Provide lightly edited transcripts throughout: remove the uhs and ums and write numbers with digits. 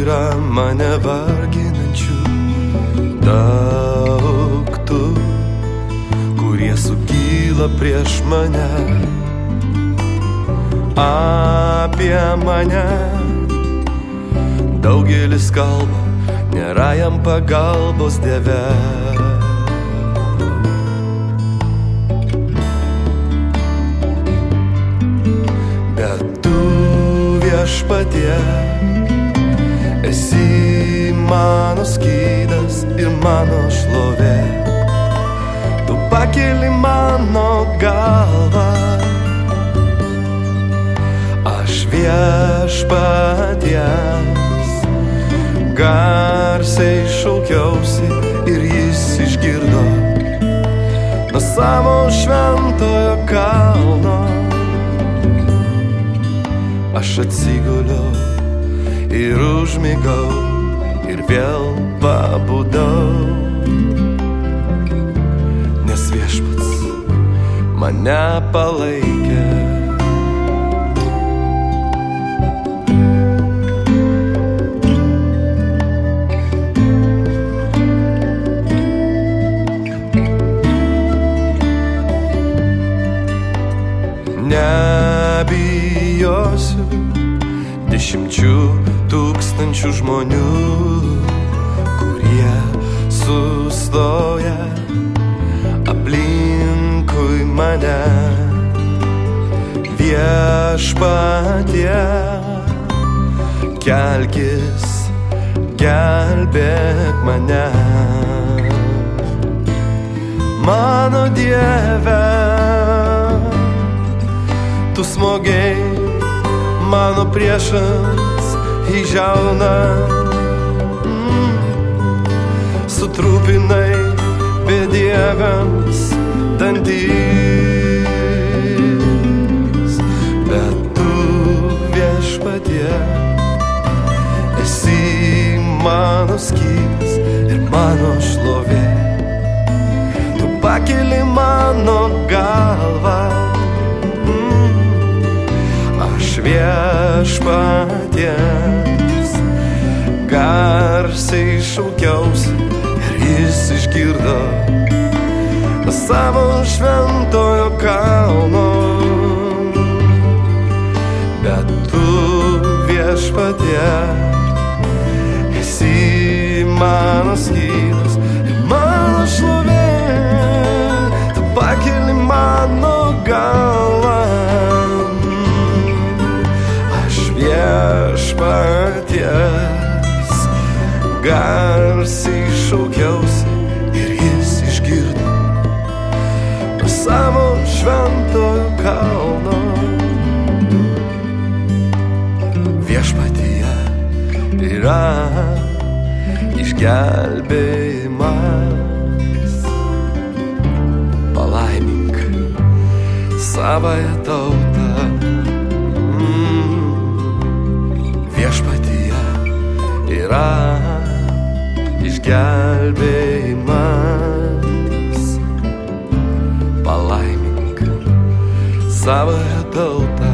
yra mane varginančių daugtų, kurie sukyla prieš mane. Apie mane daugelis kalba, nėra jam pagalbos Dieve. Bet tu, Viešpatie, esi mano skydas ir mano šlovė. Tu pakeli mano galvą, aš Viešpaties garsiai šaukiausi ir jis išgirdo nuo savo šventojo kalno. Aš atsiguliau ir užmigau ir vėl pabudau, nes Viešpats mane palaikė. Nebijosiu 10 tūkstančių žmonių, kurie sustoja aplinkui mane. Viešpatie, kelkis, gelbėk mane. Mano Dieve, tu smogei mano priešams į žiauną, sutrupinai bedieviams dantis. Bet tu, Viešpatie, esi mano skydas ir mano šlovė. Tu pakeli mano galvą, aš Viešpaties garsiai šaukiausi ir jis išgirdo nuo savo šventojo kalno. Bet tu, Viešpatie, esi mano skydas ir mano šlovė. Tu pakeli mano galvą, Viešpaties garsiai šaukiausi ir jis išgirdo nuo savo šventojo kalno. Viešpatyje yra išgelbėjimas. Palaimink savąją tautą. Viešpatyje yra išgelbėjimas. Palaimink savąją tautą.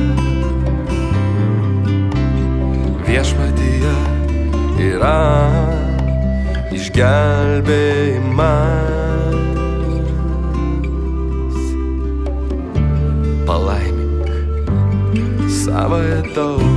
Viešpatyje yra išgelbėjimas. Palaimink savąją tautą.